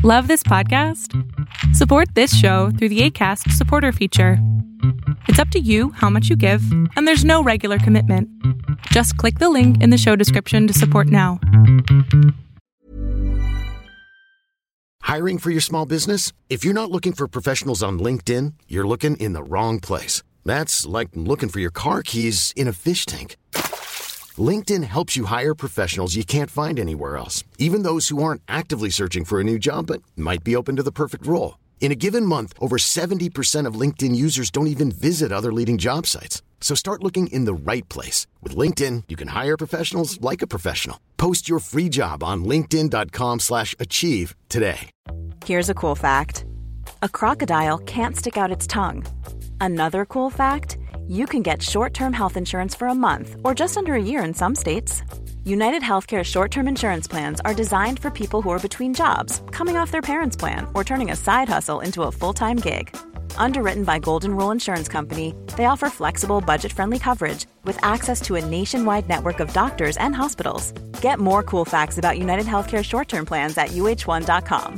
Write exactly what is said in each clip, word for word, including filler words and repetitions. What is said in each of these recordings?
Love this podcast? Support this show through the Acast supporter feature. It's up to you how much you give, and there's no regular commitment. Just click the link in the show description to support now. Hiring for your small business? If you're not looking for professionals on LinkedIn, you're looking in the wrong place. That's like looking for your car keys in a fish tank. LinkedIn helps you hire professionals you can't find anywhere else, even those who aren't actively searching for a new job but might be open to the perfect role. In a given month, over seventy percent of LinkedIn users don't even visit other leading job sites. So start looking in the right place. With LinkedIn, you can hire professionals like a professional. Post your free job on linkedin.com slash achieve today. Here's a cool fact. A crocodile can't stick out its tongue. Another cool fact, you can get short-term health insurance for a month or just under a year in some states. United Healthcare short-term insurance plans are designed for people who are between jobs, coming off their parents' plan, or turning a side hustle into a full-time gig. Underwritten by Golden Rule Insurance Company, they offer flexible, budget-friendly coverage with access to a nationwide network of doctors and hospitals. Get more cool facts about United Healthcare short-term plans at U H one dot com.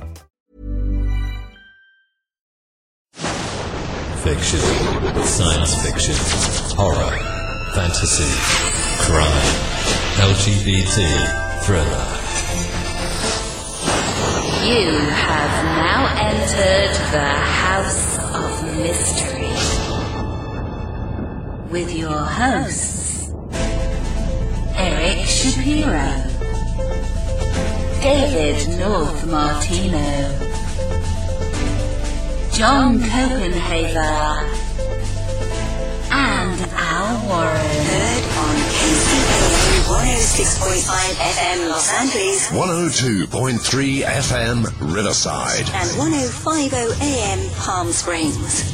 Fiction, science fiction, horror, fantasy, crime, L G B T, thriller. You have now entered the House of Mystery with your hosts, Eric Shapiro, David North Martino, John Copenhaver, and Al Warren. Heard on K C K one oh six point five F M Los Angeles, one oh two point three F M Riverside, and ten fifty A M Palm Springs.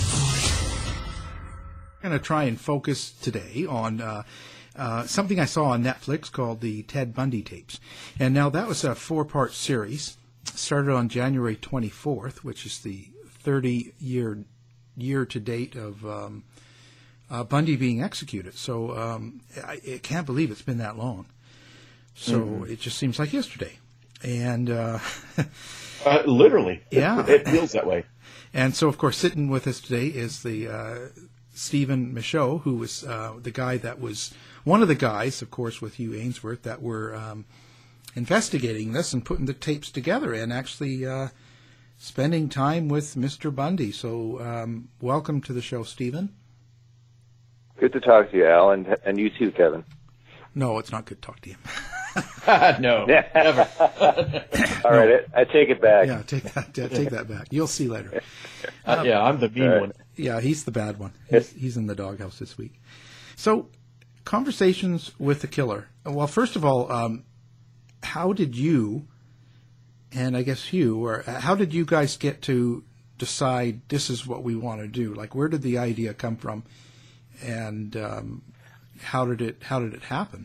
I'm going to try and focus today on uh, uh, something I saw on Netflix called the Ted Bundy tapes. And now that was a four-part series. Started on January twenty-fourth, which is the thirty-year year to date of um, uh, Bundy being executed. So um, I, I can't believe it's been that long. So mm-hmm. It just seems like yesterday. And uh, uh, literally, yeah, it feels that way. And so, of course, sitting with us today is the uh, Stephen Michaud, who was uh, the guy that was one of the guys, of course, with Hugh Ainsworth, that were um, investigating this and putting the tapes together and actually uh, spending time with Mister Bundy. So um, welcome to the show, Stephen. Good to talk to you, Al, and and you too, Kevin. No, it's not good to talk to you. No, never. All right, I, I take it back. Yeah, take that take that back. You'll see later. Uh, um, yeah, I'm the mean right. one. Yeah, he's the bad one. He's, he's in the doghouse this week. So, conversations with the killer. Well, first of all, um, how did you, and I guess Hugh, or how did you guys get to decide this is what we want to do? Like, where did the idea come from, and um, how did it how did it happen?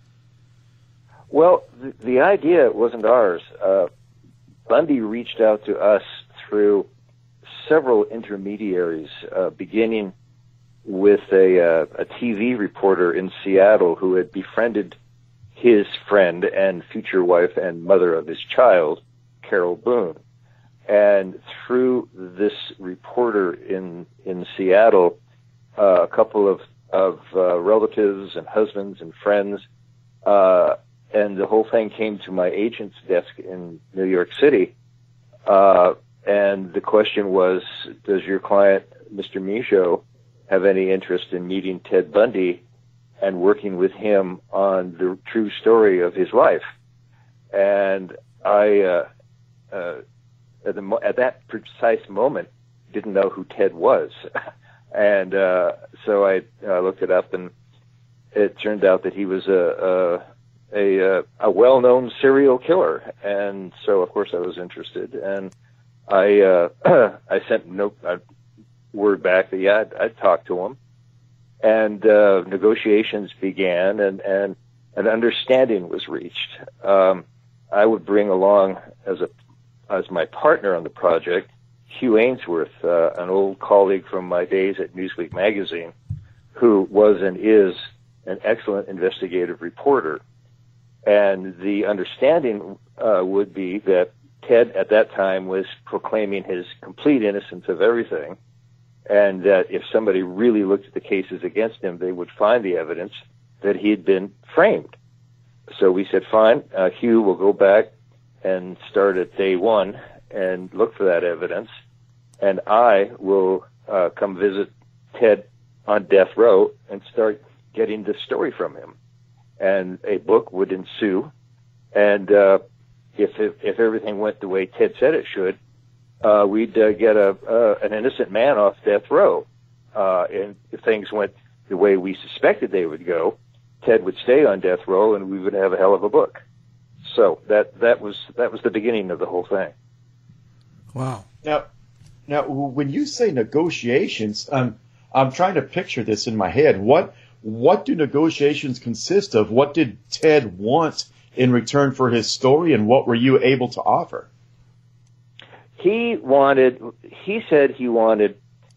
Well, the, the idea wasn't ours. Uh, Bundy reached out to us through several intermediaries, uh, beginning with a, uh, a T V reporter in Seattle who had befriended his friend and future wife and mother of his child, Carol Boone. And through this reporter in, in Seattle, uh, a couple of, of uh, relatives and husbands and friends, uh, and the whole thing came to my agent's desk in New York City. Uh, and the question was, does your client, Mister Michaud, have any interest in meeting Ted Bundy and working with him on the true story of his life? And I, uh, uh, at, the, at that precise moment, didn't know who Ted was. and uh, so I uh, looked it up, and it turned out that he was a... a a, uh, a well-known serial killer, and so of course I was interested, and I uh, I sent no uh, word back that yeah I'd, I'd talk to him, and uh, negotiations began, and, and an understanding was reached. Um, I would bring along as a as my partner on the project Hugh Ainsworth, uh, an old colleague from my days at Newsweek magazine, who was and is an excellent investigative reporter. And the understanding uh, would be that Ted at that time was proclaiming his complete innocence of everything, and that if somebody really looked at the cases against him, they would find the evidence that he had been framed. So we said, fine, uh, Hugh will go back and start at day one and look for that evidence, and I will uh, come visit Ted on death row and start getting the story from him. And a book would ensue, and uh, if, if if everything went the way Ted said it should, uh, we'd uh, get a uh, an innocent man off death row. Uh, and if things went the way we suspected they would go, Ted would stay on death row, and we would have a hell of a book. So that that was that was the beginning of the whole thing. Wow. Now, now when you say negotiations, um, I'm trying to picture this in my head. What what do negotiations consist of? What did Ted want in return for his story, and what were you able to offer? He wanted. He said he wanted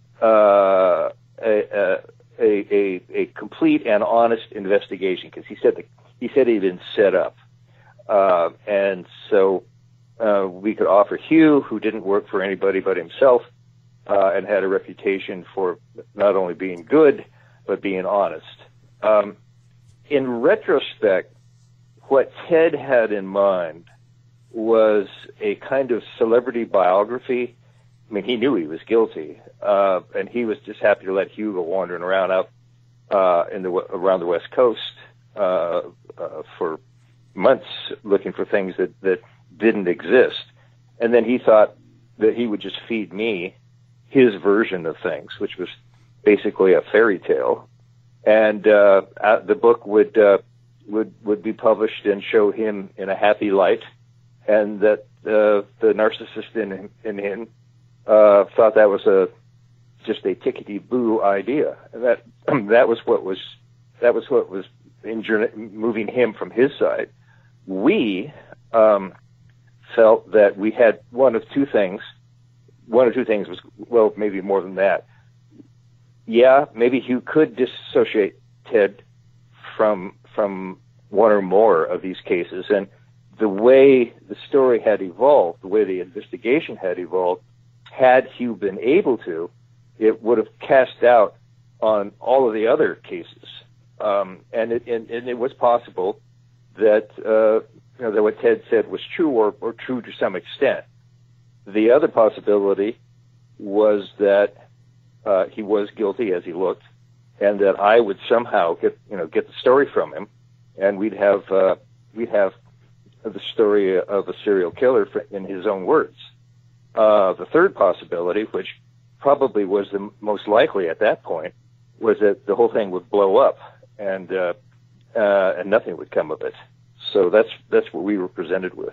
uh, a, a a a complete and honest investigation, because he said that he said he'd been set up, uh, and so uh, we could offer Hugh, who didn't work for anybody but himself, uh, and had a reputation for not only being good but being honest. Um, in retrospect, what Ted had in mind was a kind of celebrity biography. I mean, he knew he was guilty, uh, and he was just happy to let Hugh go wandering around out uh, in the around the West Coast uh, uh, for months, looking for things that, that didn't exist. And then he thought that he would just feed me his version of things, which was basically a fairy tale, and uh, the book would uh, would would be published and show him in a happy light, and that uh, the narcissist in in him uh, thought that was a just a tickety boo idea, and that that was what was that was what was injur- moving him from his side. We um, felt that we had one of two things. One or two things was, well, maybe more than that. Yeah, maybe Hugh could disassociate Ted from from one or more of these cases, and the way the story had evolved, the way the investigation had evolved, had Hugh been able to, it would have cast doubt on all of the other cases, um, and, it, and, and it was possible that uh, you know that what Ted said was true, or, or true to some extent. The other possibility was that uh, he was guilty as he looked, and that I would somehow get you know get the story from him, and we'd have uh, we'd have the story of a serial killer in his own words. Uh, the third possibility, which probably was the most likely at that point, was that the whole thing would blow up, and uh, uh, and nothing would come of it. So that's that's what we were presented with.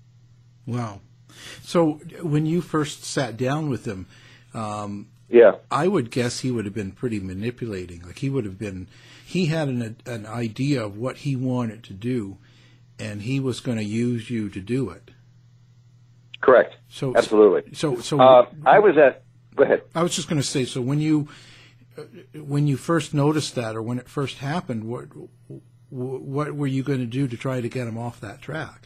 Wow. So when you first sat down with him, um, yeah, I would guess he would have been pretty manipulating. Like he would have been, he had an an idea of what he wanted to do, and he was going to use you to do it. Correct. So absolutely. So so uh, I was at. Go ahead. I was just going to say. So when you when you first noticed that, or when it first happened, what what were you going to do to try to get him off that track?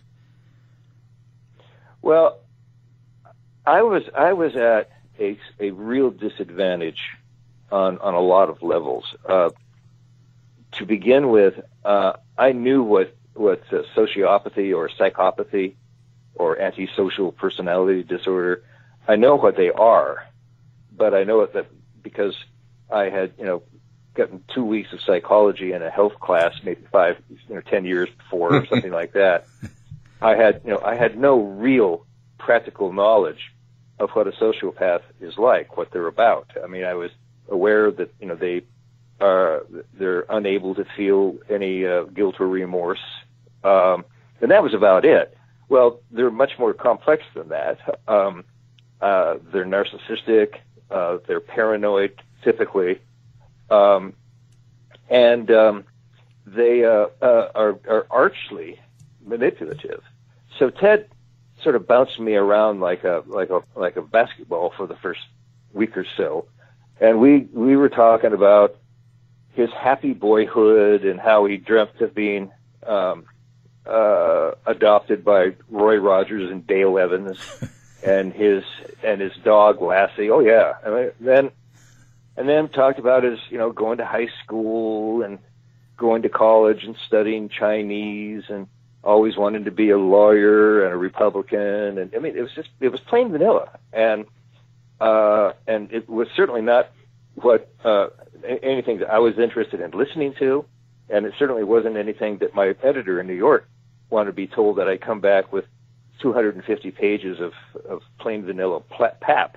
Well, I was I was at a, a real disadvantage on on a lot of levels. Uh, to begin with, uh, I knew what what uh, sociopathy or psychopathy or antisocial personality disorder. I know what they are, but I know it that because I had you know gotten two weeks of psychology in a health class, maybe five you know ten years before or something like that. I had, you know, I had no real practical knowledge of what a sociopath is like, what they're about. I mean, I was aware that, you know, they are, they're unable to feel any uh, guilt or remorse. Um, and that was about it. Well, they're much more complex than that. Um, uh, they're narcissistic, uh, they're paranoid, typically. Um, and, um, they, uh, uh, are, are archly manipulative. So Ted sort of bounced me around like a like a like a basketball for the first week or so, and we we were talking about his happy boyhood and how he dreamt of being um, uh, adopted by Roy Rogers and Dale Evans, and his and his dog Lassie. Oh yeah, and then and then talked about his you know going to high school and going to college and studying Chinese and always wanting to be a lawyer and a Republican, and I mean it was just it was plain vanilla, and uh, and it was certainly not what uh, anything that I was interested in listening to, and it certainly wasn't anything that my editor in New York wanted to be told that I come back with two hundred fifty pages of, of plain vanilla pap.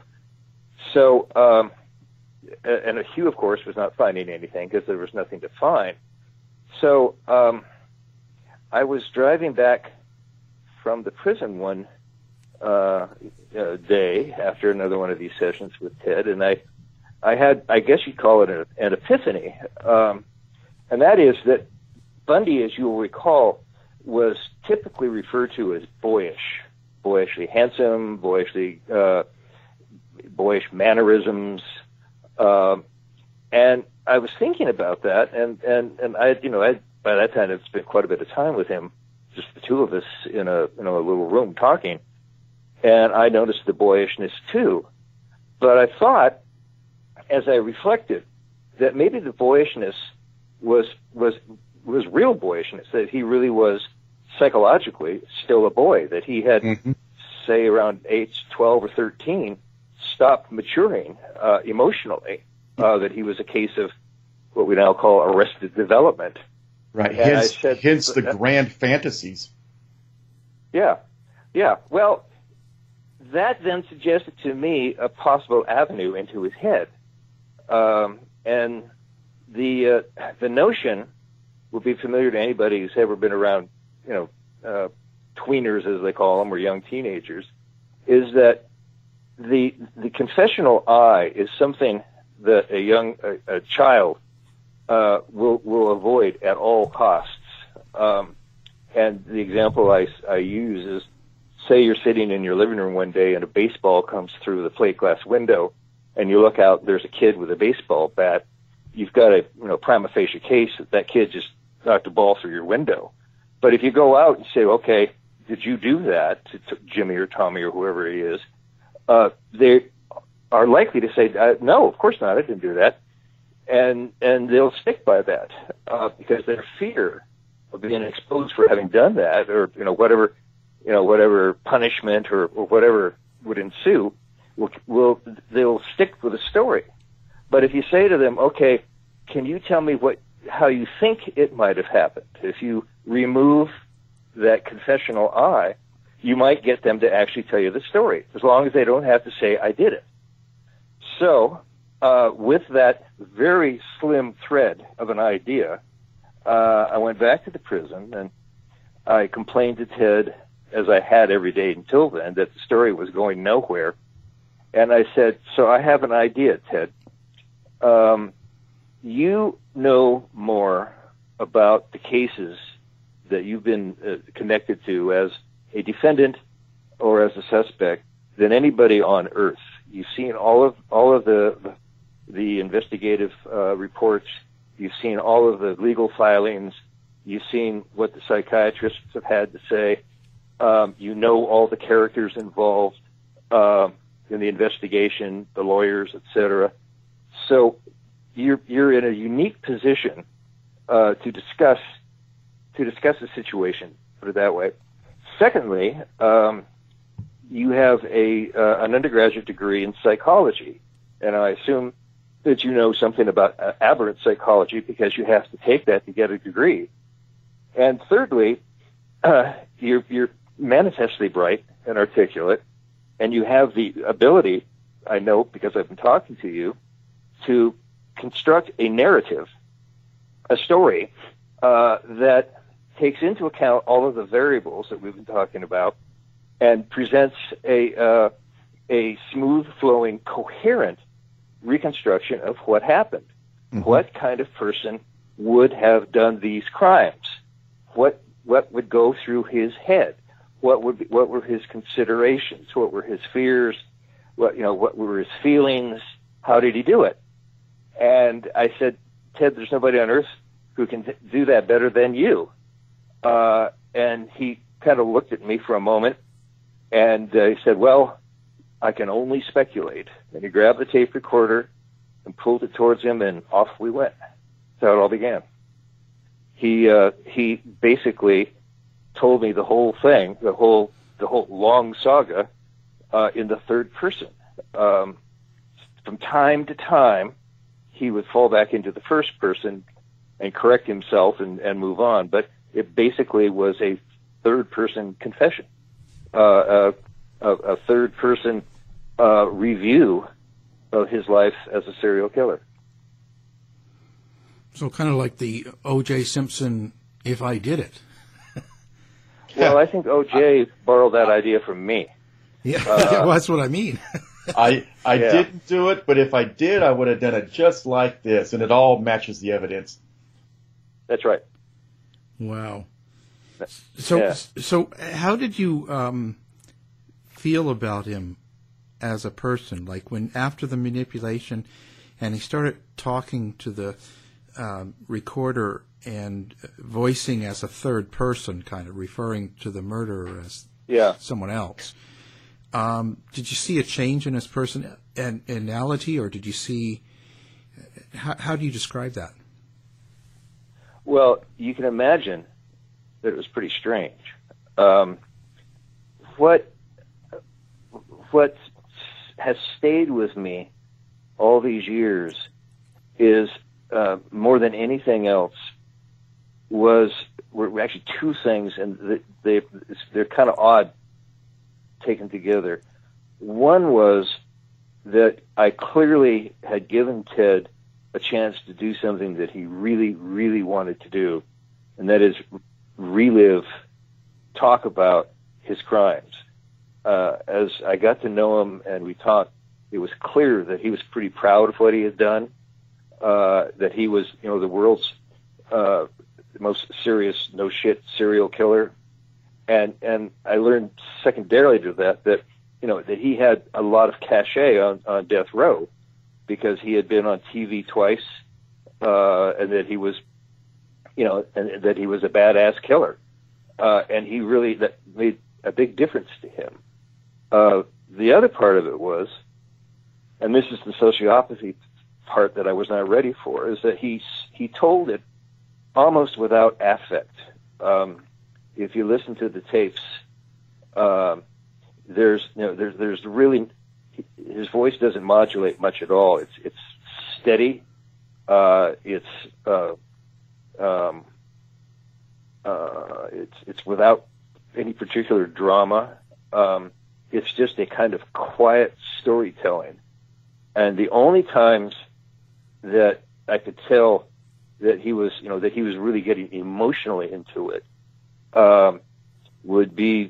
So, um, and Hugh, of course, was not finding anything because there was nothing to find. So um, I was driving back from the prison one uh, uh, day after another one of these sessions with Ted, and I, I had, I guess you'd call it an, an epiphany, um, and that is that Bundy, as you'll recall, was typically referred to as boyish, boyishly handsome, boyishly, uh, boyish mannerisms, uh, and I was thinking about that, and, and, and I, you know, I, by that time I'd spent quite a bit of time with him, just the two of us in a, you know, a little room talking, and I noticed the boyishness too. But I thought, as I reflected, that maybe the boyishness was, was, was real boyishness, that he really was psychologically still a boy, that he had, mm-hmm. say, around age twelve or thirteen, stopped maturing uh, emotionally, uh, that he was a case of what we now call arrested development. Right, hence, said, hence the uh, grand fantasies. Yeah, yeah. Well, that then suggested to me a possible avenue into his head. Um, and the uh, the notion will be familiar to anybody who's ever been around, you know, uh, tweeners, as they call them, or young teenagers, is that the the confessional I is something that a young a, a child uh, will will avoid at all costs. Um, and the example I, I use is, say you're sitting in your living room one day and a baseball comes through the plate glass window, and you look out, there's a kid with a baseball bat. You've got a you know prima facie case that that kid just knocked a ball through your window. But if you go out and say, okay, did you do that to, to Jimmy or Tommy or whoever he is, uh, they are likely to say, uh, no, of course not, I didn't do that. And and they'll stick by that uh, because their fear of being exposed for having done that, or you know whatever, you know whatever punishment or, or whatever would ensue, will will they'll stick with the story. But if you say to them, okay, can you tell me what how you think it might have happened? If you remove that confessional I, you might get them to actually tell you the story, as long as they don't have to say, I did it. So, uh, with that very slim thread of an idea, uh, I went back to the prison and I complained to Ted, as I had every day until then, that the story was going nowhere. And I said, so I have an idea, Ted. Um, you know more about the cases that you've been uh, connected to as a defendant or as a suspect than anybody on earth. You've seen all of all of the the investigative uh, reports. You've seen all of the legal filings. You've seen what the psychiatrists have had to say. Um, you know all the characters involved uh, in the investigation, the lawyers, et cetera. So you're you're in a unique position uh, to discuss to discuss the situation. Put it that way. Secondly, um, you have a uh, an undergraduate degree in psychology, and I assume that you know something about uh, aberrant psychology because you have to take that to get a degree. And thirdly, uh, you're you're manifestly bright and articulate, and you have the ability, I know because I've been talking to you, to construct a narrative, a story uh, that takes into account all of the variables that we've been talking about and presents a uh, a smooth-flowing, coherent reconstruction of what happened. Mm-hmm. What kind of person would have done these crimes? What what would go through his head? What would be, what were his considerations? What were his fears? What you know? What were his feelings? How did he do it? And I said, Ted, there's nobody on earth who can t- do that better than you. Uh, and he kind of looked at me for a moment, and uh, he said, well, I can only speculate. And he grabbed the tape recorder and pulled it towards him, and off we went. That's how it all began. He uh, he basically told me the whole thing, the whole the whole long saga, uh, in the third person. Um, from time to time, he would fall back into the first person and correct himself and, and move on. But it basically was a third person confession, uh, a, a third person uh, review of his life as a serial killer. So kind of like the O J Simpson, if I did it. Well, I think O J borrowed that idea from me. Yeah, uh, well, that's what I mean. I I yeah. didn't do it, but if I did, I would have done it just like this, and it all matches the evidence. That's right. Wow. So, yeah. so how did you um, feel about him as a person? Like when after the manipulation, and he started talking to the um, recorder and voicing as a third person, kind of referring to the murderer as yeah. someone else. Um, did you see a change in his personality, or did you see? How, how do you describe that? Well, you can imagine that it was pretty strange. Um, what what has stayed with me all these years is uh, more than anything else was were actually two things, and they they're kind of odd taken together. One was that I clearly had given Ted a chance to do something that he really, really wanted to do, and that is relive, talk about his crimes. Uh, as I got to know him and we talked, it was clear that he was pretty proud of what he had done, uh, that he was, you know, the world's uh, most serious, no-shit serial killer. And and I learned secondarily to that that, you know, that he had a lot of cachet on, on death row because he had been on T V twice, uh, and that he was, you know, and that he was a badass killer. Uh, and he really, that made a big difference to him. Uh, the other part of it was, and this is the sociopathy part that I was not ready for, is that he, he told it almost without affect. Um, if you listen to the tapes, uh, there's, you know, there's, there's really, his voice doesn't modulate much at all. It's, it's steady. Uh, it's, uh, um, uh, it's, it's without any particular drama. Um, it's just a kind of quiet storytelling. And the only times that I could tell that he was, you know, that he was really getting emotionally into it, um, would be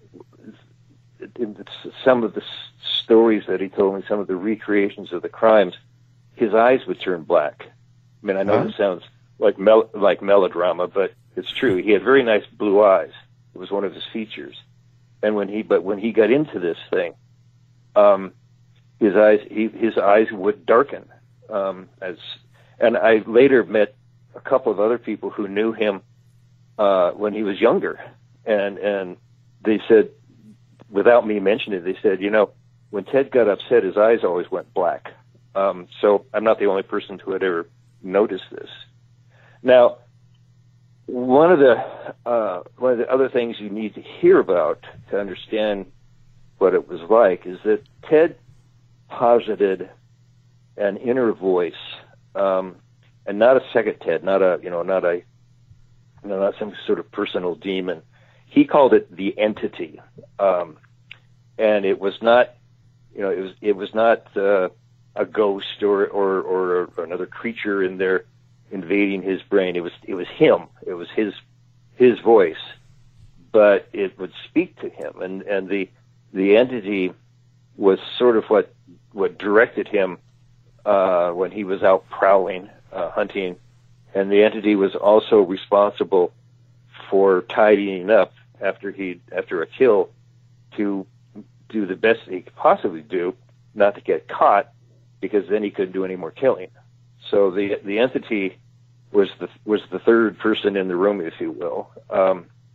in some of the stories that he told me, some of the recreations of the crimes, his eyes would turn black. I mean, I know huh? this sounds like mel- like melodrama, but it's true. He had very nice blue eyes. It was one of his features. And when he, but when he got into this thing, um, his eyes, he, his eyes would darken. Um, as, and I later met a couple of other people who knew him uh, when he was younger, and and they said, without me mentioning it, they said, you know, when Ted got upset, his eyes always went black. Um, so I'm not the only person who had ever noticed this. Now, one of the uh, one of the other things you need to hear about to understand what it was like is that Ted posited an inner voice, um, and not a second Ted, not a you know, not a you know, not some sort of personal demon. He called it the entity, um, and it was not, you know, it was it was not uh, a ghost or, or or another creature in there invading his brain. It was it was him. It was his his voice, but it would speak to him, and, and the the entity was sort of what what directed him uh, when he was out prowling, uh, hunting, and the entity was also responsible for tidying up after he after a kill to do the best he could possibly do, not to get caught, because then he couldn't do any more killing. So the the entity was the was the third person in the room, if you will, um,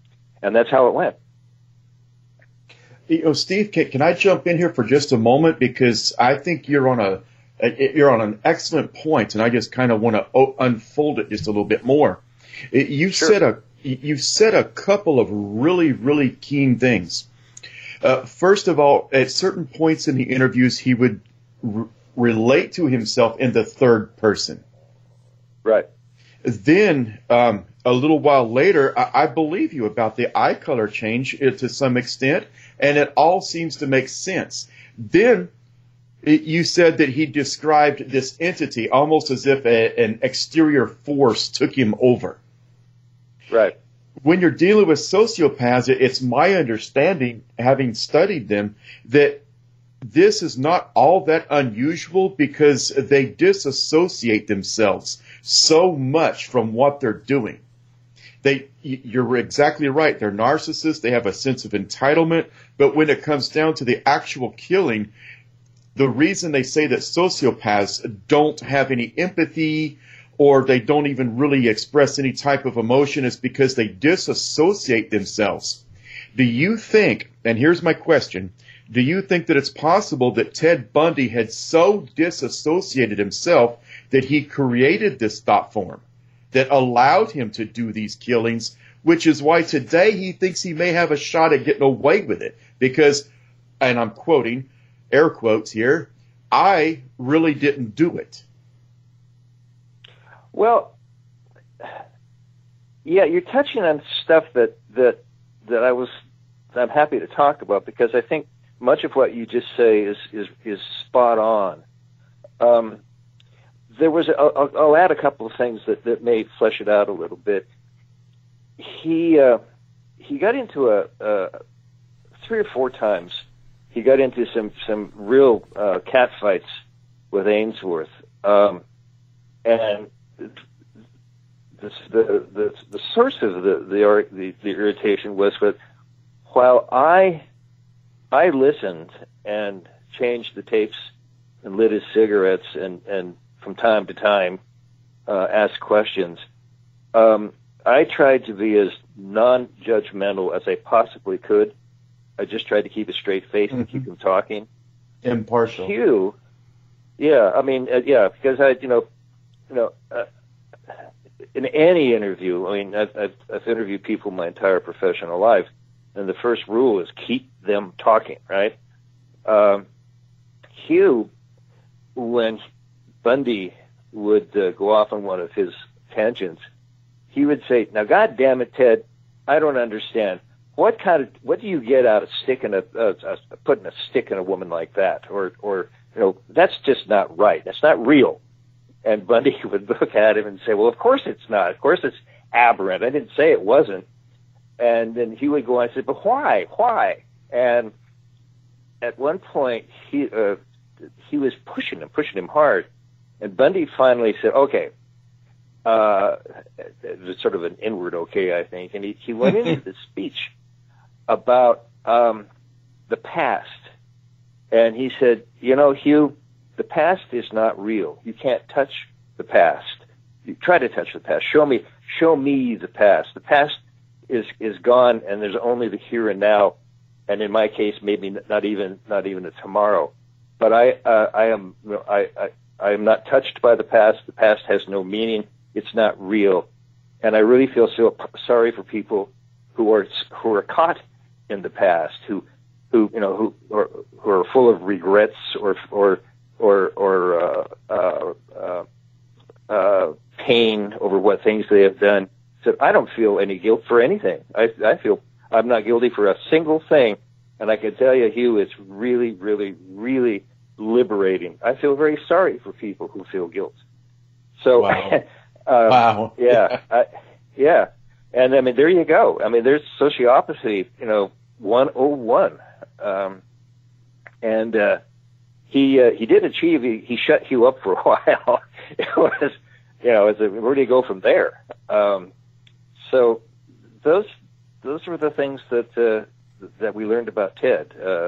and that's how it went. You know, Steve, can, can I jump in here for just a moment, because I think you're on a you're on an excellent point, and I just kind of want to unfold it just a little bit more. You Sure. said a you said a couple of really really keen things. Uh, first of all, at certain points in the interviews, he would r- relate to himself in the third person. Right. Then, um, a little while later, I, I believe you about the eye color change uh, to some extent, and it all seems to make sense. Then, it, you said that he described this entity almost as if a, an exterior force took him over. Right. When you're dealing with sociopaths, it, it's my understanding, having studied them, that this is not all that unusual, because they disassociate themselves so much from what they're doing. They, you're exactly right. They're narcissists. They have a sense of entitlement. But when it comes down to the actual killing, the reason they say that sociopaths don't have any empathy, or they don't even really express any type of emotion, is because they disassociate themselves. Do you think, and here's my question, do you think that it's possible that Ted Bundy had so disassociated himself that he created this thought form that allowed him to do these killings, which is why today he thinks he may have a shot at getting away with it? Because, and I'm quoting, air quotes here, I really didn't do it. Well, yeah, you're touching on stuff that that that I was I'm happy to talk about, because I think much of what you just say is is, is spot on. Um, there was a, I'll, I'll add a couple of things that, that may flesh it out a little bit. He uh, he got into a, a three or four times. He got into some some real uh, cat fights with Ainsworth, um, and the, the the the source of the the the, the irritation was that while I I listened and changed the tapes and lit his cigarettes and, and from time to time uh, asked questions, um, I tried to be as non-judgmental as I possibly could. I just tried to keep a straight face mm-hmm. and keep him talking. Impartial. Hugh, yeah, I mean, uh, yeah, because I, you know, you know, uh, in any interview, I mean, I've, I've, I've interviewed people my entire professional life, and the first rule is keep them talking, right? Um, Hugh, when Bundy would uh, go off on one of his tangents, he would say, "Now, God damn it, Ted, I don't understand. What kind of what do you get out of sticking a, uh, uh, putting a stick in a woman like that? Or, or you know, that's just not right. That's not real." And Bundy would look at him and say, "Well, of course it's not. Of course it's aberrant. I didn't say it wasn't." And then he would go on and say, "But why? Why?" And at one point, he uh, he was pushing him, pushing him hard. And Bundy finally said, "Okay." Uh, it was sort of an inward okay, I think. And he, he went into this speech about um, the past. And he said, "You know, Hugh, the past is not real. You can't touch the past. You try to touch the past. Show me, show me the past. The past is is gone, and there's only the here and now. And in my case, maybe not even not even a tomorrow. But I uh, I am you know, I, I I am not touched by the past. The past has no meaning. It's not real. And I really feel so sorry for people who are who are caught in the past, who who you know who are, who are full of regrets or or or or uh, uh, uh, uh, pain over what things they have done." So I don't feel any guilt for anything. I I feel I'm not guilty for a single thing, and I can tell you, Hugh, it's really, really, really liberating. I feel very sorry for people who feel guilt. So, wow, uh, wow. yeah, I, yeah, and I mean, there you go. I mean, there's sociopathy, you know, one oh one, um, and uh, he uh, he did achieve. He, he shut Hugh up for a while. It was, you know, it's a, where do you go from there? Um, so those. Those were the things that uh, that we learned about Ted. Uh,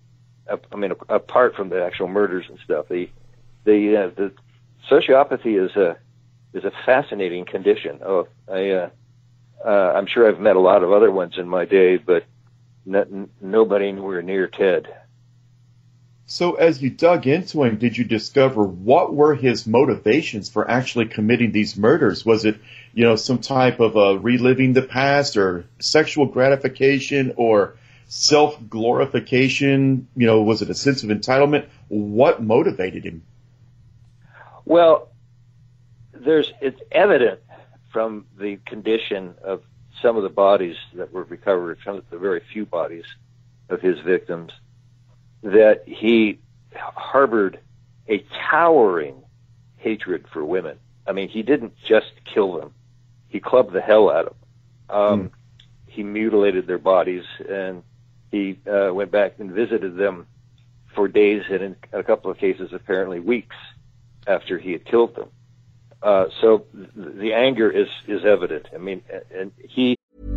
I mean, apart from the actual murders and stuff, the the uh, the sociopathy is a is a fascinating condition. Oh, I uh, Uh, I'm sure I've met a lot of other ones in my day, but n- nobody anywhere near Ted. So as you dug into him, did you discover what were his motivations for actually committing these murders? Was it, you know, some type of uh, reliving the past, or sexual gratification, or self-glorification? You know, was it a sense of entitlement? What motivated him? Well, there's it's evident from the condition of some of the bodies that were recovered, some of the very few bodies of his victims, that he harbored a towering hatred for women. I mean, he didn't just kill them. He clubbed the hell out of them. Um, mm. He mutilated their bodies, and he uh, went back and visited them for days, and in a couple of cases, apparently weeks after he had killed them. Uh, so th- the anger is, is evident. I mean, and he...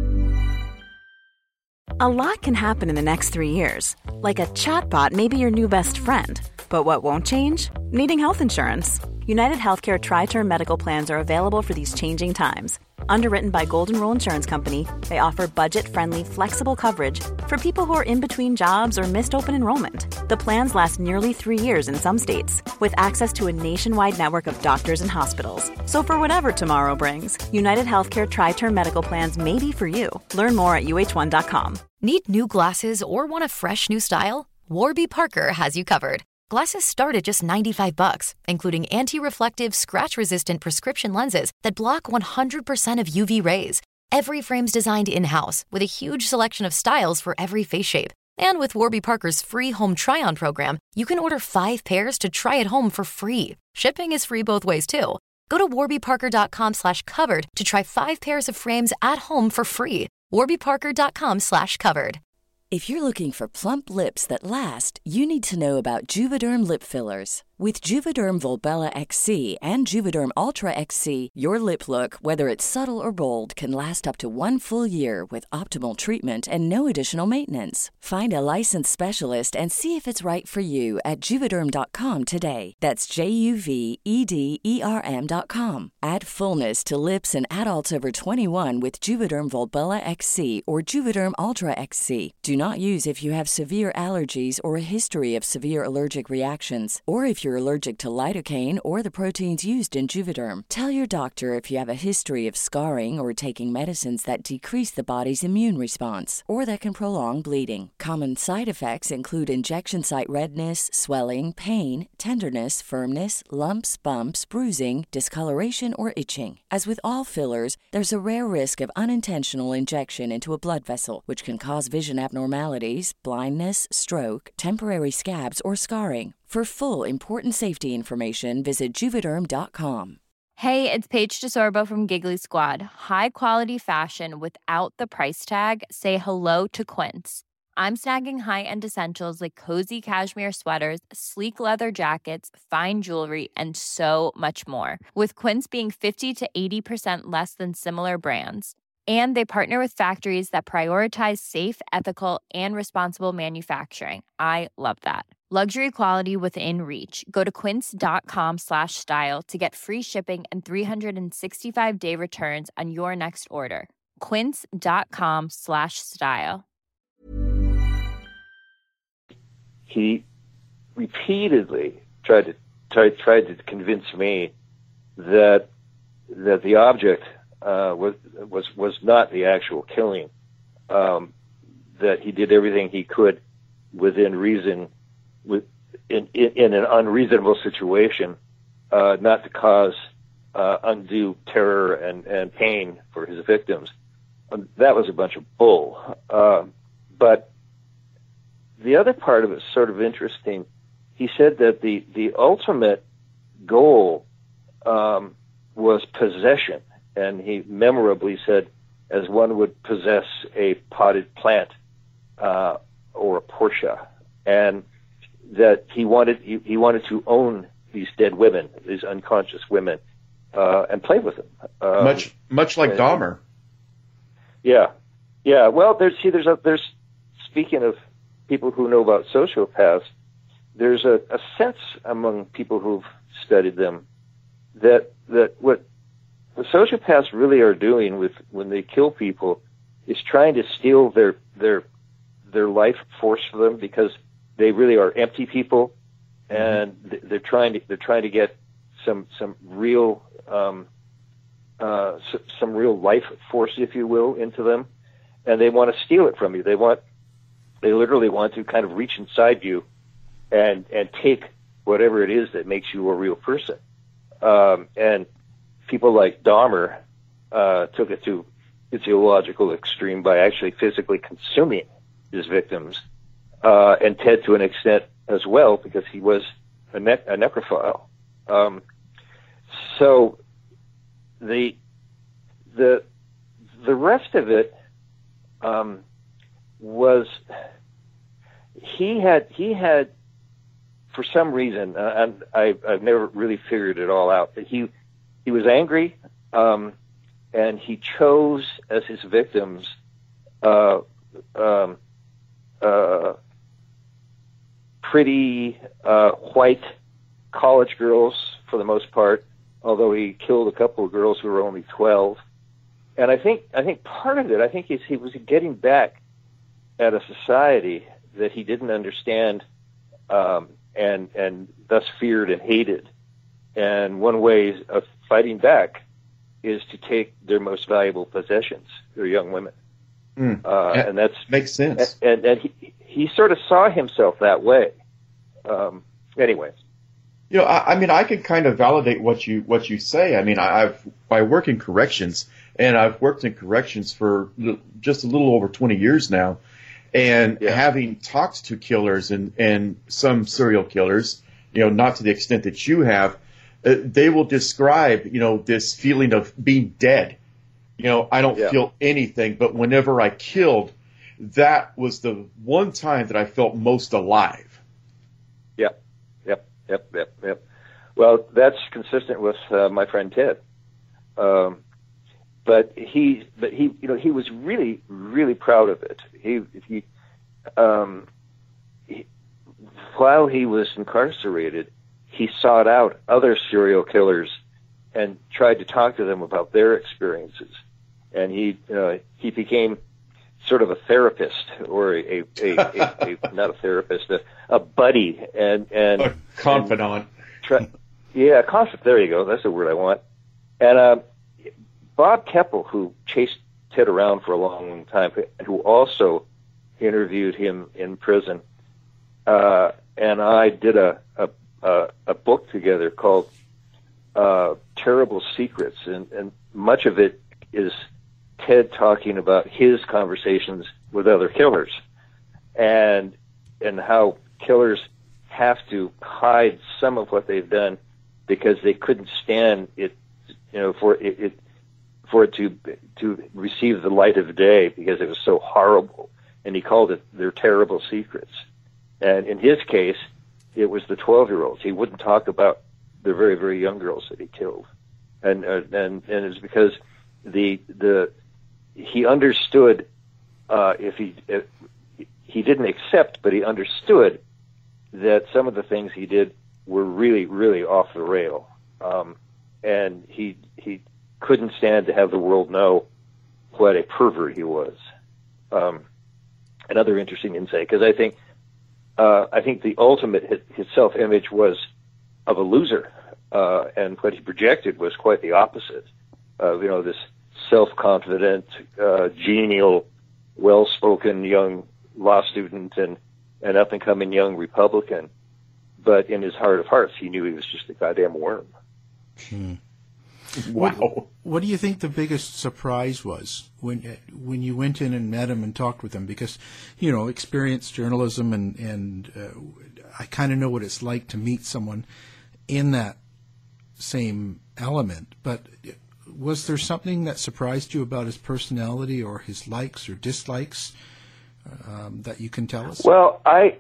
A lot can happen in the next three years. Like a chatbot may be your new best friend. But what won't change? Needing health insurance. United Healthcare Tri-Term Medical Plans are available for these changing times. Underwritten by Golden Rule Insurance Company, they offer budget-friendly, flexible coverage for people who are in between jobs or missed open enrollment. The plans last nearly three years in some states, with access to a nationwide network of doctors and hospitals. So for whatever tomorrow brings, United Healthcare Tri-Term Medical Plans may be for you. Learn more at U H one dot com. Need new glasses or want a fresh new style? Warby Parker has you covered. Glasses start at just ninety-five bucks, including anti-reflective, scratch-resistant prescription lenses that block one hundred percent of U V rays. Every frame's designed in-house with a huge selection of styles for every face shape. And with Warby Parker's free home try-on program, you can order five pairs to try at home for free. Shipping is free both ways, too. Go to warbyparker.com slash covered to try five pairs of frames at home for free. warbyparker.com slash covered. If you're looking for plump lips that last, you need to know about Juvederm lip fillers. With Juvederm Volbella X C and Juvederm Ultra X C, your lip look, whether it's subtle or bold, can last up to one full year with optimal treatment and no additional maintenance. Find a licensed specialist and see if it's right for you at Juvederm dot com today. That's J U V E D E R M dot com. Add fullness to lips in adults over twenty-one with Juvederm Volbella X C or Juvederm Ultra X C. Do not use if you have severe allergies or a history of severe allergic reactions, or if you're allergic to lidocaine or the proteins used in Juvederm. Tell your doctor if you have a history of scarring or taking medicines that decrease the body's immune response or that can prolong bleeding. Common side effects include injection site redness, swelling, pain, tenderness, firmness, lumps, bumps, bruising, discoloration, or itching. As with all fillers, there's a rare risk of unintentional injection into a blood vessel, which can cause vision abnormalities, blindness, stroke, temporary scabs, or scarring. For full important safety information, visit Juvederm dot com. Hey, it's Paige DeSorbo from Giggly Squad. High quality fashion without the price tag. Say hello to Quince. I'm snagging high-end essentials like cozy cashmere sweaters, sleek leather jackets, fine jewelry, and so much more. With Quince being fifty to eighty percent less than similar brands. And they partner with factories that prioritize safe, ethical, and responsible manufacturing. I love that. Luxury quality within reach. Go to quince.com slash style to get free shipping and three sixty-five day returns on your next order. Quince.com slash style. He repeatedly tried to tried, tried to convince me that that the object uh, was was was not the actual killing. Um, that he did everything he could within reason. With, in, in, in an unreasonable situation, uh, not to cause uh, undue terror and, and pain for his victims. Um, that was a bunch of bull. Uh, but the other part of it is sort of interesting. He said that the, the ultimate goal um, was possession, and he memorably said, as one would possess a potted plant uh, or a Porsche, and that he wanted he, he wanted to own these dead women, these unconscious women, uh, and play with them. Um, much much like and, Dahmer. Yeah, yeah. Well, there's see, there's a there's speaking of people who know about sociopaths, there's a, a sense among people who've studied them that that what what sociopaths really are doing with when they kill people is trying to steal their their their life force from them, because they really are empty people, and mm-hmm. they're trying to they're trying to get some some real um, uh, some real life force, if you will, into them, and they want to steal it from you. They want they literally want to kind of reach inside you and and take whatever it is that makes you a real person. Um, and people like Dahmer uh, took it to its illogical extreme by actually physically consuming his victims, uh, and Ted to an extent as well, because he was a, ne- a necrophile. Um, so the the the rest of it um, was he had he had for some reason, uh, and I, I've never really figured it all out, but he he was angry, um, and he chose as his victims uh, um, uh, pretty uh, white college girls for the most part, although he killed a couple of girls who were only twelve. And I think I think part of it, I think, is he was getting back at a society that he didn't understand, um, and and thus feared and hated. And one way of fighting back is to take their most valuable possessions, their young women. Mm. Uh, yeah, and that's makes sense. And, and he he sort of saw himself that way. Um, anyway. You know, I, I mean, I can kind of validate what you what you say. I mean, I, I've I work in corrections, and I've worked in corrections for just a little over twenty years now. And yeah. having talked to killers and, and some serial killers, you know, not to the extent that you have, uh, they will describe, you know, this feeling of being dead. You know, I don't yeah. feel anything, but whenever I killed, that was the one time that I felt most alive. Yep, yep, yep, yep, yep. Well, that's consistent with uh, my friend Ted. Um, But he, but he, you know, he was really, really proud of it. He, he, um, he, while he was incarcerated, he sought out other serial killers and tried to talk to them about their experiences. And he, uh, he became sort of a therapist, or a, a, a, a, a not a therapist, a, a buddy, and and a confidant. And try, yeah, confidant. There you go. That's the word I want. And uh, Bob Keppel, who chased Ted around for a long, long time, who also interviewed him in prison, uh, and I did a, a, a, a book together called uh, Terrible Secrets, and, and much of it is Ted talking about his conversations with other killers, and and how killers have to hide some of what they've done because they couldn't stand it, you know, for it, it for it to to receive the light of day because it was so horrible. And he called it their terrible secrets. And in his case, it was the twelve-year-olds. He wouldn't talk about the very, very young girls that he killed. And uh, and and it was because the the he understood uh, if he if he didn't accept, but he understood that some of the things he did were really, really off the rail. Um, and he he couldn't stand to have the world know what a pervert he was. Um, another interesting insight, because I think uh, I think the ultimate his, his self-image was of a loser, uh, and what he projected was quite the opposite. Uh, you know, this self-confident, uh, genial, well-spoken young law student and an up-and-coming young Republican. But in his heart of hearts, he knew he was just a goddamn worm. Hmm. Wow. What, what do you think the biggest surprise was when when you went in and met him and talked with him? Because, you know, experienced journalism and, and uh, I kind of know what it's like to meet someone in that same element. But was there something that surprised you about his personality or his likes or dislikes um, that you can tell us? Well, I,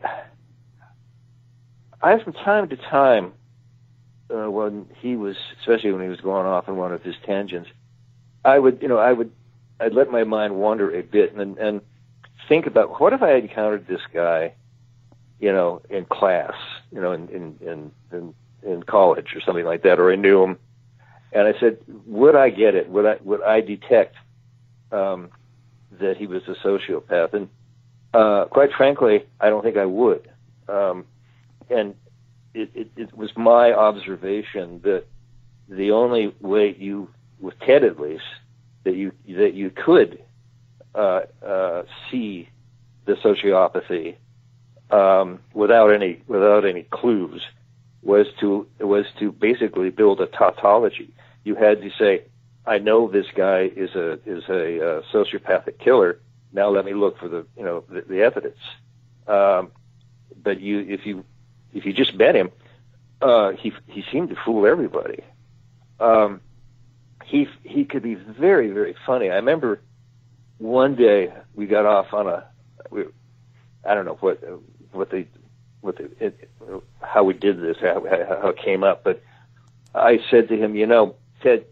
I from time to time, Uh, when he was, especially when he was going off on one of his tangents, I would, you know, I would, I'd let my mind wander a bit and and think about what if I had encountered this guy, you know, in class, you know, in in in in, in college or something like that, or I knew him, And I said, would I get it? Would I would I detect um, that he was a sociopath? And uh, quite frankly, I don't think I would. Um, and it, it, it was my observation that the only way you, with Ted at least, that you that you could uh, uh, see the sociopathy um, without any without any clues was to was to basically build a tautology. You had to say, I know this guy is a is a uh, sociopathic killer. Now let me look for the you know the, the evidence. Um, but you if you if you just met him, uh, he he seemed to fool everybody. Um, he he could be very very funny. I remember one day we got off on a we, I don't know what what the what the it, how we did this how how it came up, but I said to him, you know, Ted,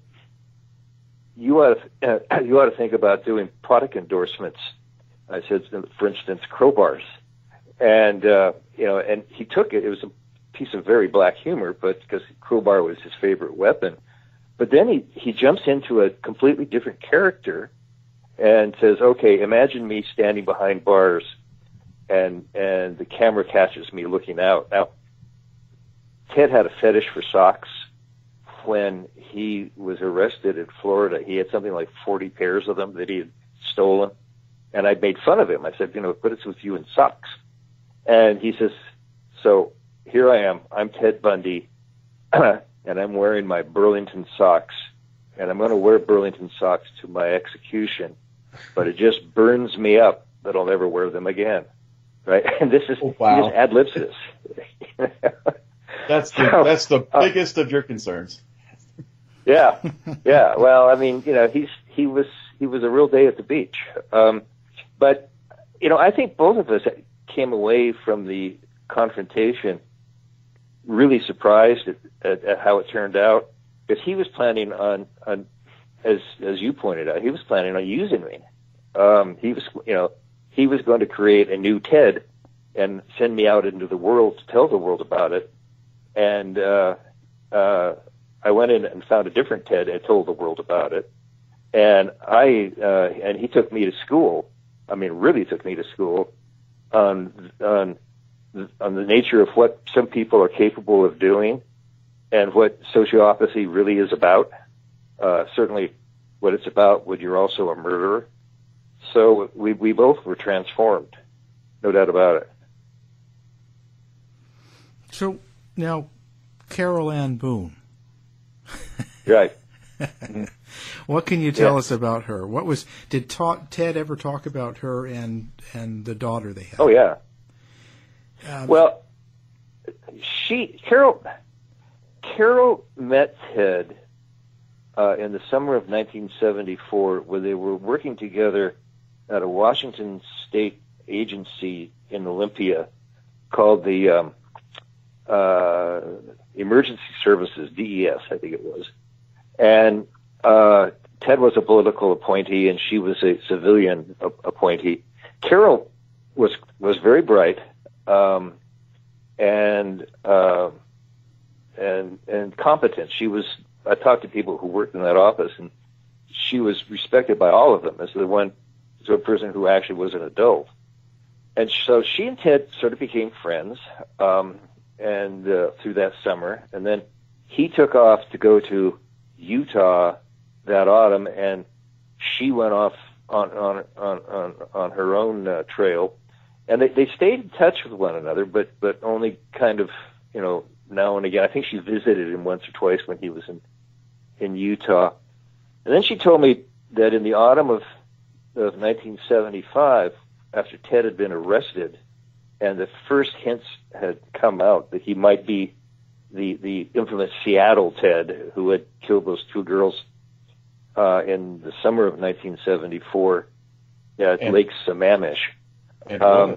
you ought to, uh, you ought to think about doing product endorsements. I said, for instance, crowbars, and uh, you know, and he took it. It was a piece of very black humor, but because crowbar was his favorite weapon. But then he he jumps into a completely different character and says, okay, imagine me standing behind bars, and and the camera catches me looking out. Now, Ted had a fetish for socks. When he was arrested in Florida, he had something like forty pairs of them that he had stolen. And I made fun of him. I said, you know, what is with you in socks? And he says, so here I am. I'm Ted Bundy, and I'm wearing my Burlington socks. And I'm going to wear Burlington socks to my execution. But it just burns me up that I'll never wear them again. Right? And this is, oh, wow. He just ad-libs this. That's the, so, that's the biggest uh, of your concerns. Yeah, yeah. Well, I mean, you know, he's he was he was a real day at the beach. Um, but you know, I think both of us came away from the confrontation really surprised at, at, at how it turned out, because he was planning on, on, as as you pointed out, he was planning on using me. Um, he was, you know, he was going to create a new Ted and send me out into the world to tell the world about it. And uh, uh, I went in and found a different Ted and told the world about it. And I uh, and he took me to school. I mean, really took me to school on on on the nature of what some people are capable of doing and what sociopathy really is about. Uh, certainly, what it's about when you're also a murderer. So we we both were transformed, no doubt about it. So now, Carol Ann Boone. Right. What can you tell yeah. us about her? What was did ta- Ted ever talk about her and and the daughter they had? Oh yeah. Um, well, she Carol Carol met Ted uh, in the summer of nineteen seventy-four, where they were working together at a Washington State agency in Olympia called the um, uh, Emergency Services, D E S, I think it was. And uh, Ted was a political appointee, and she was a civilian a- appointee. Carol was was very bright, um, and uh, and and competent. She was. I talked to people who worked in that office, and she was respected by all of them as the one, as a person who actually was an adult. And so she and Ted sort of became friends, um, and uh, through that summer, and then he took off to go to Utah that autumn, and she went off on on on on, on her own uh, trail, and they, they stayed in touch with one another, but but only kind of, you know, now and again. I think she visited him once or twice when he was in in Utah, and then she told me that in the autumn of of nineteen seventy-five, after Ted had been arrested, and the first hints had come out that he might be the the infamous Seattle Ted who had killed those two girls uh, in the summer of nineteen seventy-four at and, Lake Sammamish. And, um,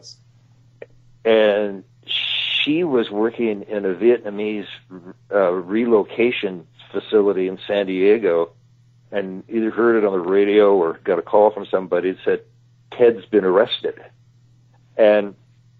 and she was working in a Vietnamese uh, relocation facility in San Diego, and either heard it on the radio or got a call from somebody that said, Ted's been arrested. And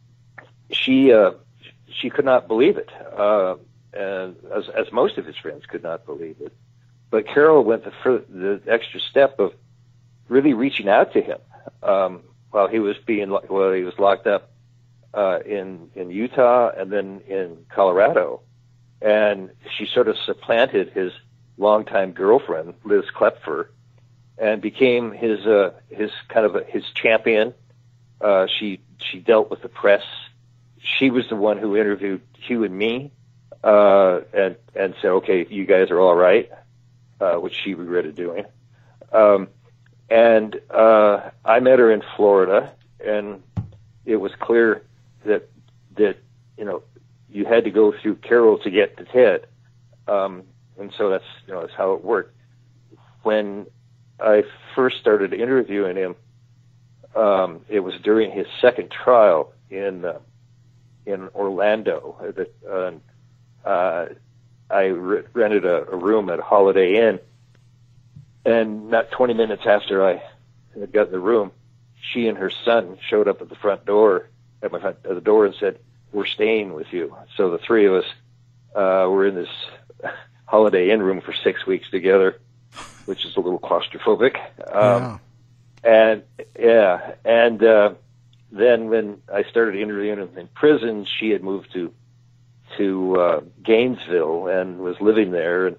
she uh, she could not believe it. Uh, And as, as most of his friends could not believe it. but Carol went the, fir- the extra step of really reaching out to him um, while he was being lo- while he was locked up uh, in in Utah and then in Colorado, and she sort of supplanted his longtime girlfriend, Liz Klepfer, and became his uh, his kind of a, his champion. Uh, she she dealt with the press. She was the one who interviewed Hugh and me, uh, and and said, "Okay, you guys are all right," uh, which she regretted doing. Um, and uh, I met her in Florida, and it was clear that that you know you had to go through Carol to get to Ted, um, and so that's you know that's how it worked. When I first started interviewing him, um, it was during his second trial in uh, in Orlando. That uh, uh, I re- rented a, a room at Holiday Inn, and not twenty minutes after I had got in the room, she and her son showed up at the front door at my front at the door and said, "We're staying with you." So the three of us uh, were in this Holiday Inn room for six weeks together, which is a little claustrophobic. Um, yeah. And yeah, and uh, then when I started interviewing him in prison, she had moved to to uh, Gainesville and was living there, and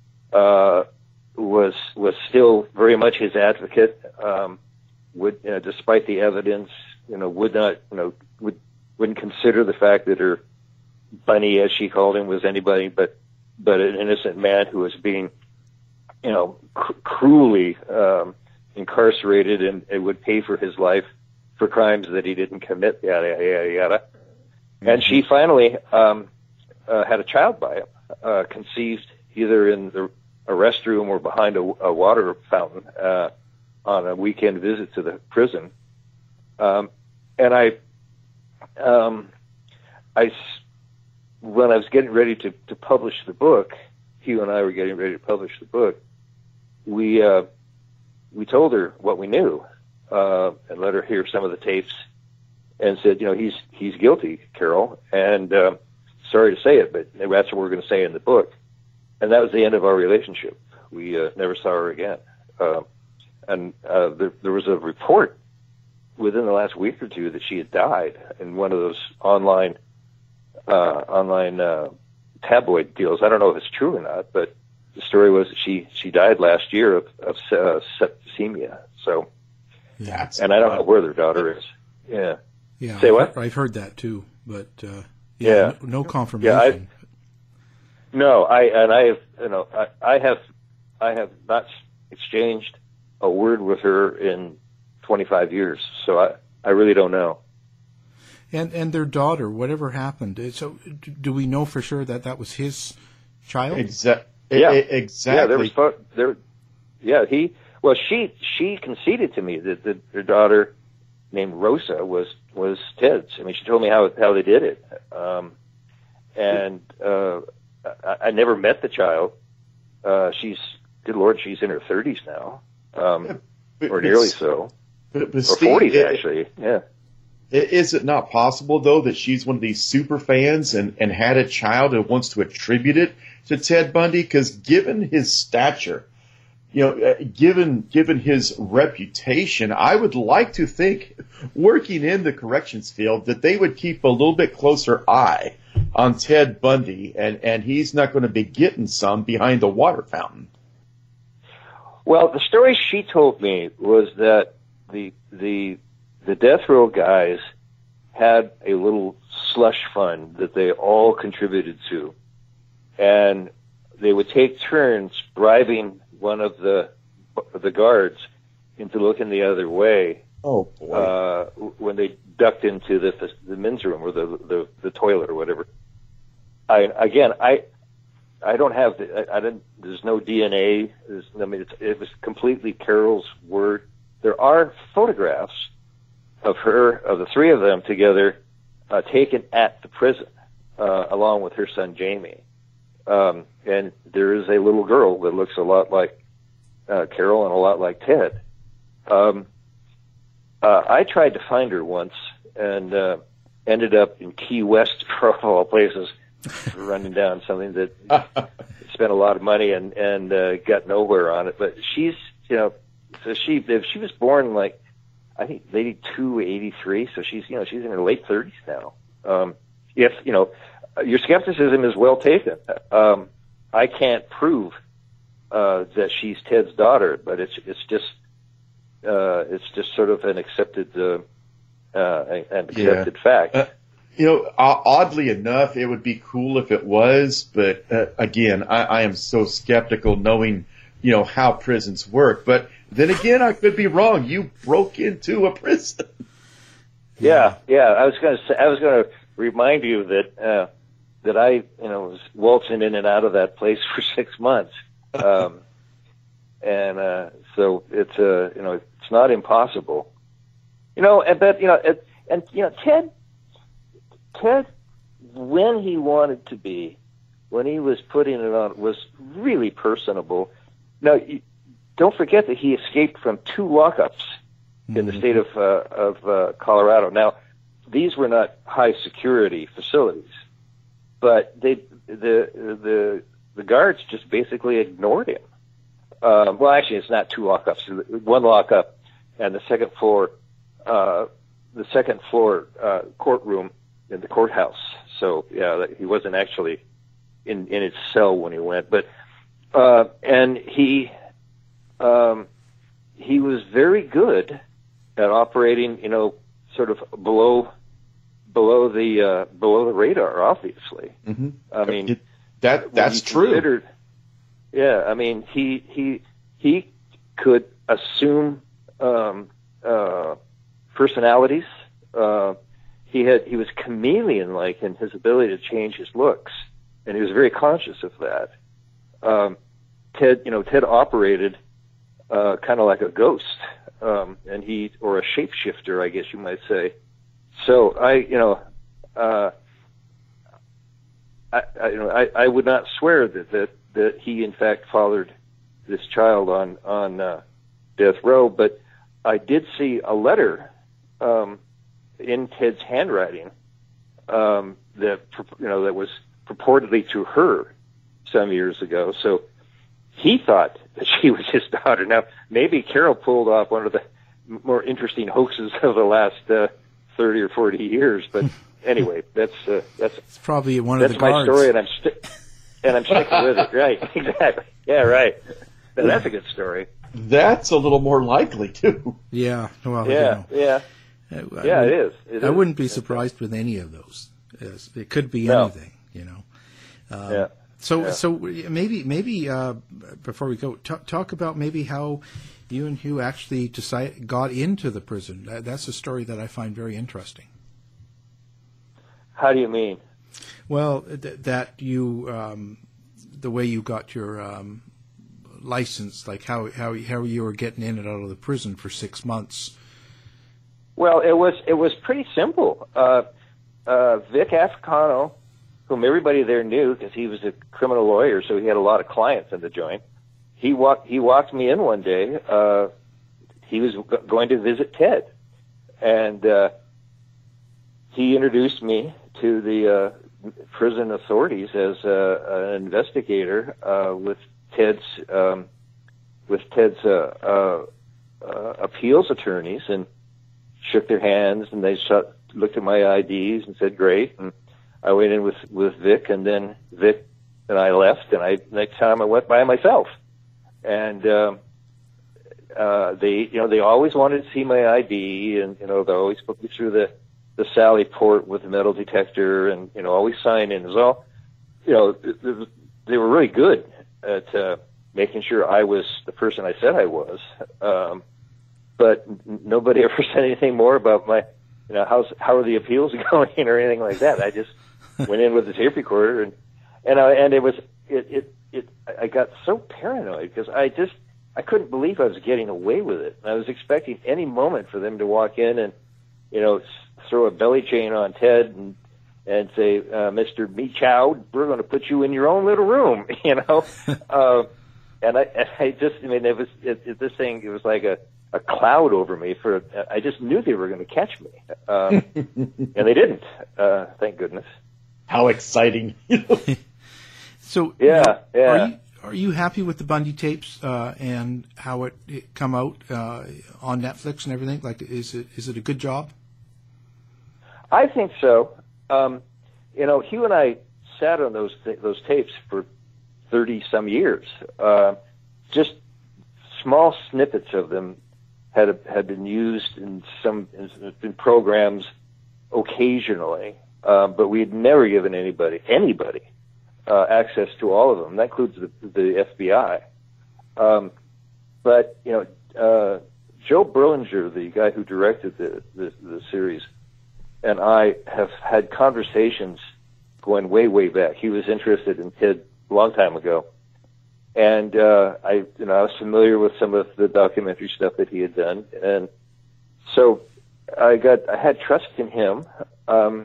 uh, was was still very much his advocate. Um, would you know, despite the evidence, you know, would not you know would wouldn't consider the fact that her bunny, as she called him, was anybody but but an innocent man who was being you know cr- cruelly. Um, incarcerated and it would pay for his life for crimes that he didn't commit, yada, yada, yada, yada. Mm-hmm. And she finally um, uh, had a child by him, uh, conceived either in the, a restroom or behind a, a water fountain uh, on a weekend visit to the prison. Um, and I, um, I, when I was getting ready to, to publish the book, Hugh and I were getting ready to publish the book, we, uh, we told her what we knew, uh, and let her hear some of the tapes, and said, you know, he's he's guilty, Carol, and uh, sorry to say it, but that's what we're going to say in the book. And that was the end of our relationship. We uh, never saw her again. Uh, and uh, there, there was a report within the last week or two that she had died in one of those online uh, online uh, tabloid deals. I don't know if it's true or not, but the story was that she, she died last year of, of uh, septicemia. So, yeah. And I don't know where their daughter is. Yeah. Yeah. Say what? I've heard that too, but uh, yeah, yeah. No, no confirmation. Yeah, I, no, I and I have you know I, I have I have not exchanged a word with her in twenty-five years. So I I really don't know. And and their daughter, whatever happened? So do we know for sure that that was his child? Exactly. Yeah, exactly. Yeah, there was there. Yeah, he. Well, she she conceded to me that, that their daughter, named Rosa, was was Ted's. I mean, she told me how how they did it. Um, and uh, I, I never met the child. Uh, she's good Lord, she's in her thirties now, um, yeah, but, or nearly so, but, but or Steve, forties it, actually. Yeah. Is it not possible, though, that she's one of these super fans and, and had a child and wants to attribute it to Ted Bundy? Because given his stature, you know, uh, given given his reputation, I would like to think, working in the corrections field, that they would keep a little bit closer eye on Ted Bundy, and, and he's not going to be getting some behind the water fountain. Well, the story she told me was that the the the death row guys had a little slush fund that they all contributed to, and they would take turns bribing one of the the guards into looking the other way. Oh boy! Uh, when they ducked into the the men's room or the the, the toilet or whatever. I again, I I don't have the, I, I didn't. There's no D N A. There's, I mean, it's, it was completely Carol's word. There are photographs of her, of the three of them together, uh, taken at the prison, uh, along with her son Jamie. Um, and there is a little girl that looks a lot like uh, Carol and a lot like Ted. Um, uh, I tried to find her once and uh, ended up in Key West, for all places, for running down something that spent a lot of money and and uh, got nowhere on it. But she's, you know, so she if she was born like I think eighty-two, eighty-three, so she's you know she's in her late thirties now. Um, if you know, your skepticism is well taken. Um, I can't prove uh, that she's Ted's daughter, but it's it's just uh, it's just sort of an accepted uh, uh, an accepted yeah. fact. Uh, you know, uh, oddly enough, it would be cool if it was, but uh, again, I, I am so skeptical, knowing you know how prisons work. But then again, I could be wrong. You broke into a prison. Yeah, yeah. I was going to say, I was going to remind you that uh, that I, you know, was waltzing in and out of that place for six months, um, and uh, so it's uh, you know it's not impossible, you know. And but you know, it, and you know, Ted, Ted, when he wanted to be, when he was putting it on, was really personable. Now, you, don't forget that he escaped from two lockups in the state of uh, of uh, Colorado. Now, these were not high security facilities, but they the the the guards just basically ignored him. Um, well, actually, it's not two lockups. One lockup, and the second floor, uh, the second floor uh, courtroom in the courthouse. So yeah, he wasn't actually in in his cell when he went, but uh, and he um, he was very good at operating, you know, sort of below below the uh, below the radar. Obviously, mm-hmm. I mean it, that that's true. Yeah, I mean he he he could assume um, uh, personalities. Uh, he had he was chameleon-like in his ability to change his looks, and he was very conscious of that. Um, Ted, you know, Ted operated uh, kind of like a ghost. Um, and he, or a shapeshifter, I guess you might say. So I, you know, uh, I, I, you know, I, I would not swear that, that, that he in fact fathered this child on, on, uh, death row, but I did see a letter, um, in Ted's handwriting, um, that, you know, that was purportedly to her some years ago. So he thought that she was his daughter. Now, maybe Carol pulled off one of the more interesting hoaxes of the last uh, thirty or forty years. But anyway, that's uh, that's it's probably one that's of the my guards. story, and I'm sti- and I'm sticking with it. Right? Exactly. Yeah. Right. Now, that's a good story. That's a little more likely too. Yeah. Well. Yeah. You know, yeah. I, yeah. I, it is. It I is. wouldn't be surprised with any of those. It could be no. anything. You know. Um, yeah. So, yeah. so maybe, maybe uh, before we go, talk, talk about maybe how you and Hugh actually decide, got into the prison. That, that's a story that I find very interesting. How do you mean? Well, th- that you, um, the way you got your um, license, like how, how how you were getting in and out of the prison for six months. Well, it was it was pretty simple. Uh, uh, Vic Africano, whom everybody there knew because he was a criminal lawyer, so he had a lot of clients in the joint. He walked he walked me in one day. Uh, he was g- going to visit Ted, and uh, he introduced me to the uh, prison authorities as uh, an investigator uh, with Ted's um, with Ted's uh, uh, uh, appeals attorneys, and shook their hands, and they shut, looked at my I Ds and said, "Great." And I went in with, with Vic, and then Vic and I left, and I next time I went by myself. And um, uh, they, you know, they always wanted to see my I D, and you know, they always put me through the the Sally port with the metal detector, and you know, always sign in. It was all, you know, they were really good at uh, making sure I was the person I said I was. Um, but nobody ever said anything more about my, you know, how's how are the appeals going or anything like that. I just went in with the tape recorder, and and I, and it was it it it. I got so paranoid because I just I couldn't believe I was getting away with it. I was expecting any moment for them to walk in and, you know, throw a belly chain on Ted and and say, uh, Mister Me Chow, we're going to put you in your own little room, you know. uh, and I and I just I mean it was it, it, this thing it was like a. a cloud over me for, I just knew they were going to catch me. Um, and they didn't, uh, thank goodness. how exciting! So yeah, you know, yeah. Are you, are you happy with the Bundy tapes uh, and how it, it come out uh, on Netflix and everything? Like, is it is it a good job? I think so. Um, you know, Hugh and I sat on those th- those tapes for thirty some years. Uh, just small snippets of them had had been used in some in, in programs occasionally, uh, but we had never given anybody anybody uh, access to all of them. That includes the, the F B I. Um, but you know, uh, Joe Berlinger, the guy who directed the, the the series, and I have had conversations going way way back. He was interested in Ted a long time ago. And, uh, I, you know, I was familiar with some of the documentary stuff that he had done. And so I got, I had trust in him. Um,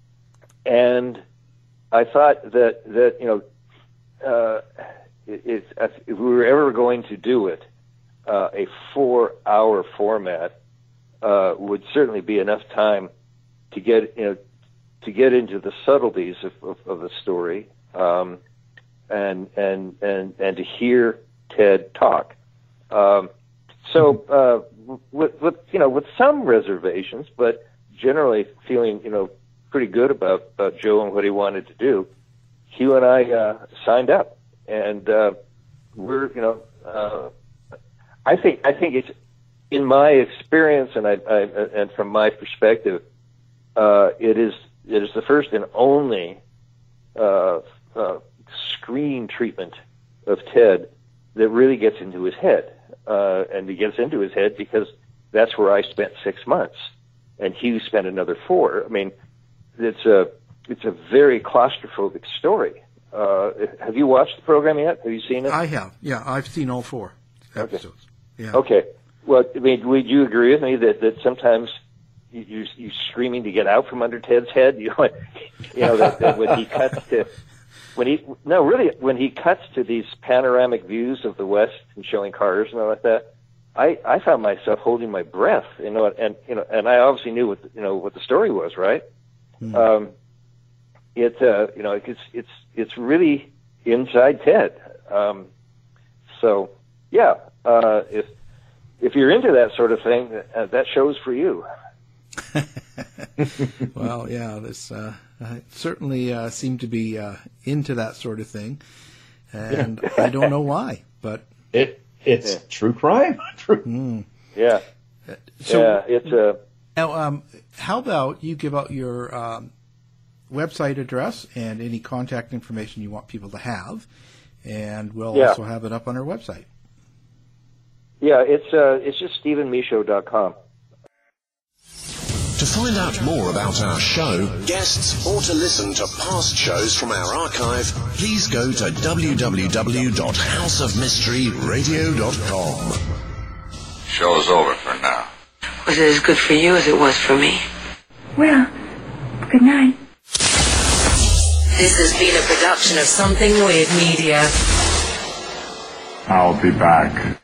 and I thought that, that, you know, uh, it, it, if we were ever going to do it, uh, a four hour format, uh, would certainly be enough time to get, you know, to get into the subtleties of, of, of the story. Um, and and and and to hear Ted talk. Um, so uh, with, with you know with some reservations, but generally feeling you know pretty good about, about Joe and what he wanted to do, Hugh and I uh, signed up, and uh, we're you know uh, I think I think it's in my experience and I, I and from my perspective, uh, it is it is the first and only uh, uh, screen treatment of Ted that really gets into his head. Uh, and he gets into his head because that's where I spent six months and Hugh spent another four. I mean, it's a, it's a very claustrophobic story. Uh, have you watched the program yet? Have you seen it? I have. Yeah, I've seen all four episodes. Okay. Yeah. Okay. Well, I mean, would you agree with me that, that sometimes you, you, you screaming to get out from under Ted's head? You know, you know that, that when he cuts to, When he no really when he cuts to these panoramic views of the West and showing cars and all like that, I, I found myself holding my breath, you know, and you know, and I obviously knew what you know what the story was, right? Mm. Um, it uh, you know it's it's it's really inside Ted. Um, so yeah, uh, if if you're into that sort of thing, uh, that show's for you. Well, yeah, this uh, I certainly uh, seem to be uh, into that sort of thing, and I don't know why, but it it's yeah. true crime. True. Mm. Yeah. So, yeah, it's a. Uh, now, um, how about you give out your um, website address and any contact information you want people to have, and we'll yeah. also have it up on our website. Yeah, it's uh, it's just stephen michaud dot com. To find out more about our show, guests, or to listen to past shows from our archive, please go to w w w dot house of mystery radio dot com. Show's over for now. Was it as good for you as it was for me? Well, good night. This has been a production of Something Weird Media. I'll be back.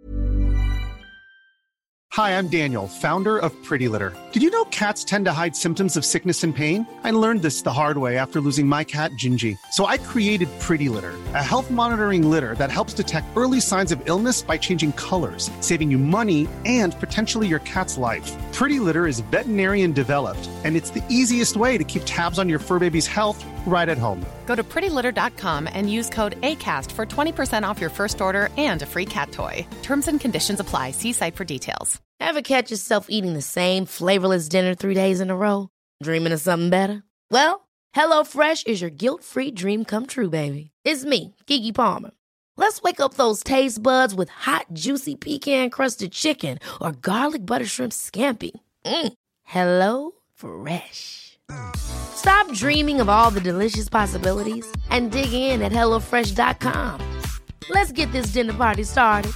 Hi, I'm Daniel, founder of Pretty Litter. Did you know cats tend to hide symptoms of sickness and pain? I learned this the hard way after losing my cat, Gingy. So I created Pretty Litter, a health monitoring litter that helps detect early signs of illness by changing colors, saving you money and potentially your cat's life. Pretty Litter is veterinarian developed, and it's the easiest way to keep tabs on your fur baby's health right at home. Go to pretty litter dot com and use code ACAST for twenty percent off your first order and a free cat toy. Terms and conditions apply. See site for details. Ever catch yourself eating the same flavorless dinner three days in a row? Dreaming of something better? Well, HelloFresh is your guilt-free dream come true, baby. It's me, Keke Palmer. Let's wake up those taste buds with hot, juicy pecan-crusted chicken or garlic butter shrimp scampi. Mm. Hello Fresh. Stop dreaming of all the delicious possibilities and dig in at hello fresh dot com. Let's get this dinner party started.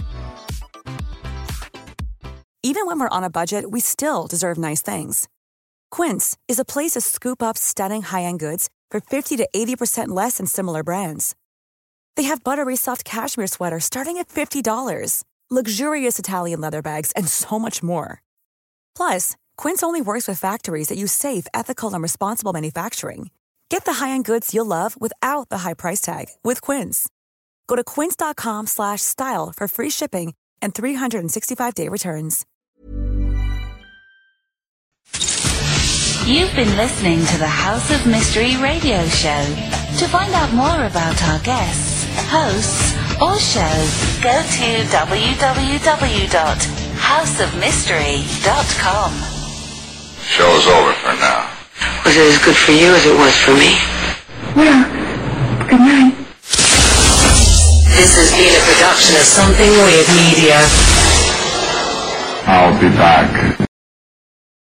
Even when we're on a budget, we still deserve nice things. Quince is a place to scoop up stunning high-end goods for fifty to eighty percent less than similar brands. They have buttery soft cashmere sweaters starting at fifty dollars, luxurious Italian leather bags, and so much more. Plus, Quince only works with factories that use safe, ethical, and responsible manufacturing. Get the high-end goods you'll love without the high price tag with Quince. Go to quince.com slash style for free shipping and three sixty-five day returns. You've been listening to the House of Mystery radio show. To find out more about our guests, hosts, or shows, go to w w w dot house of mystery dot com. Show's over for now. Was it as good for you as it was for me? Well, good night. This has been a production of Something Weird Media. I'll be back.